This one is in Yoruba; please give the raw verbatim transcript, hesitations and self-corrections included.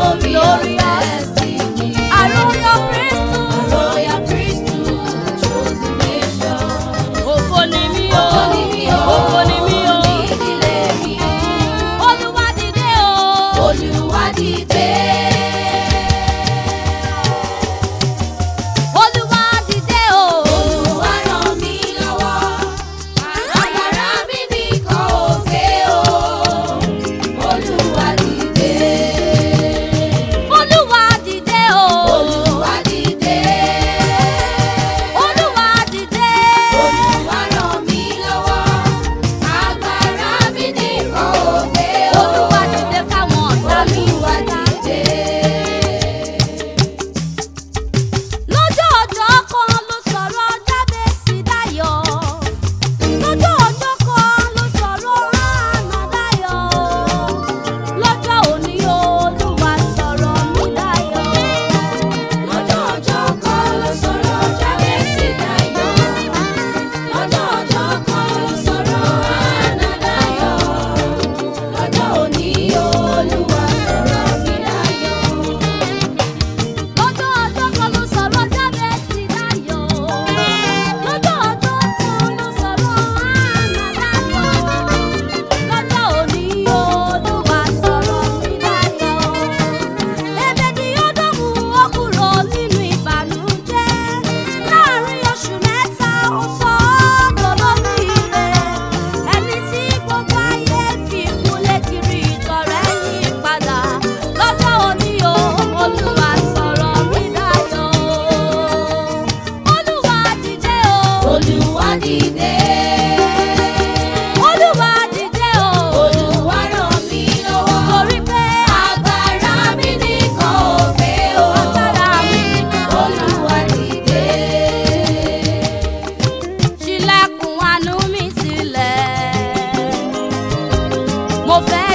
glorious destiny. A royal priesthood, a royal priesthood, a chosen nation. Ògo ni mí o, ògo ni mí o, ògo ni mí o, ní ìdílé mi. Olúwa dìde o, Olúwa dìde. Olúwa dìde o, Olúwa ràn mí lọ́wọ́. Agbára mi nìkan ò gbé o. Olúwa dìde. Olúwa dìde o, Olúwa dìde. Olúwa dìde. Olúwa ràn mí lọ́wọ́. Agbára mi nìkan ò gbé o. Olúwa dìde káwọn ọ̀tá mi wá dìde. Lọ́jọ́ ọjọ́ kan ló sọ̀rọ̀ Jábésì dayọ̀. Lọ́jọ́ ọjọ́ kan ló sọ̀rọ̀ Hánà dayọ̀. Lọ́jọ́ òní Olúwa sọ̀rọ̀ mi dayọ̀. Lọ́jọ́ ọjọ́ kan ló sọ̀rọ̀ Jábésì dayọ̀. Lọ́jọ́ ọjọ́ kan ló sọ̀rọ̀ Hánà dayọ̀. Lọ́jọ́ òní Olúwa sọ̀rọ̀ mi dayọ̀. Lọ́jọ́ ọjọ́ kan ló sọ̀rọ̀ Jábésì dayọ̀. Lọ́jọ́ ọjọ́ kan ló sọ̀rọ̀ Hánà dayọ̀. Lọ́jọ́ òní Olúwa sọ̀rọ̀ mi dayọ̀. Èbèdì Ódómù ó kúrò nínú ìbànújẹ́. Láàárín oṣù mẹ́ta ó sọ ọ́ dolóríire. Ẹni tí gbogbo ayé fi kúnlẹ̀ kiri ìtọ̀rẹ́ yí padà. Lọ́jọ́ òní o, Olúwa sọ̀rọ̀ mi dayọ̀. Olúwa dìde o, Olúwa dìde. Olúwa dìde o, Olúwa ràn mí lọ́wọ́. Torí pé agbára mi nìkan ò gbé o. Agbára mi nìkan. Olúwa dìde. Ṣílẹ̀kùn àánú mi sílẹ̀. Mo fẹ́